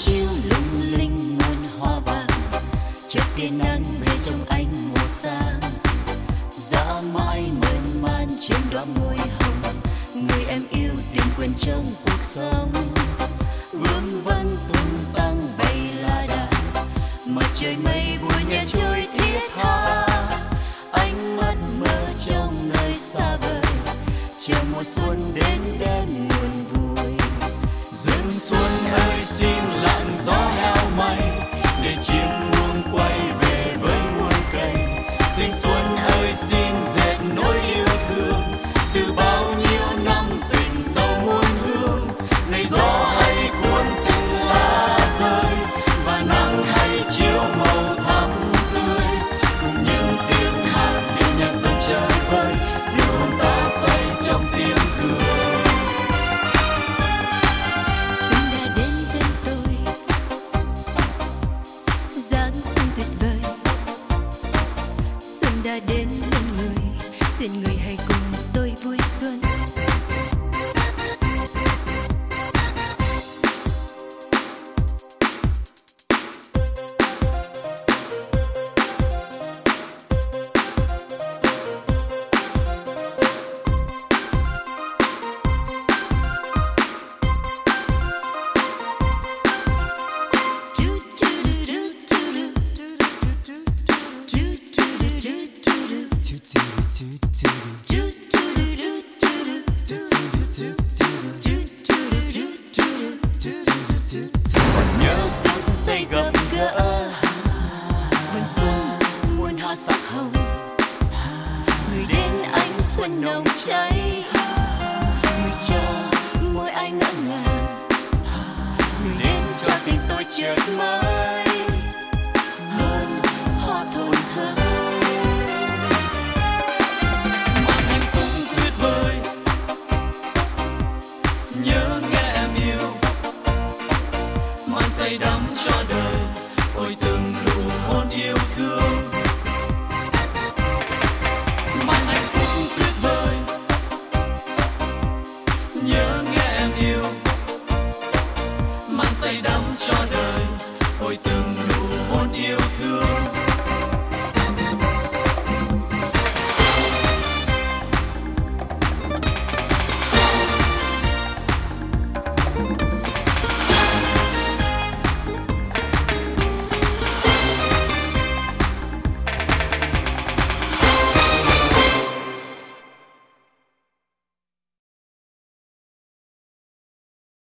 chiếu lung linh muôn hoa vàng, chợt tia nắng về trong anh mùa sang, dã mãi mơn man trên đóa môi hồng, người em yêu tìm quên trong cuộc sống. Vương vấn tung tăng bay la đà, mà trời mây buổi nhẹ trôi thiết tha, ánh mắt mơ trong nơi xa vời, chờ mùa xuân đến đêm nguồn vui. Rừng xuân ơi xin lặng gió heo may, để chim muôn quay về với muôn cây. Tình xuân ơi xin dệt nỗi yêu thương, từ bao nhiêu năm tình sâu muôn hương. Này gió hãy cuốn từng lá rơi, và nắng hãy chiếu màu thắm tươi, cùng những tiếng hát điệu nhạc dần chơi vơi, dịu hồn ta say trong tiếng cười. Xuân đã đến bên tôi, dáng xuân tuyệt vời. Xuân đã đến bên người, xin người hãy cùng tôi vui xuân. Nhớ phút giây gặp gỡ, mùa xuân muôn hoa sắc hồng, người đến ánh xuân nồng cháy, người cho môi anh ngỡ ngàng, người đến cho tình tôi chợt mới hơn hoa thổn thức. Mang hạnh phúc tuyệt vời, nhớ nghe em yêu, mang say đắm cho đời, ôi từng nụ hôn yêu thương. Mang hạnh phúc tuyệt vời, nhớ nghe em yêu, mang say đắm cho đời, ôi từng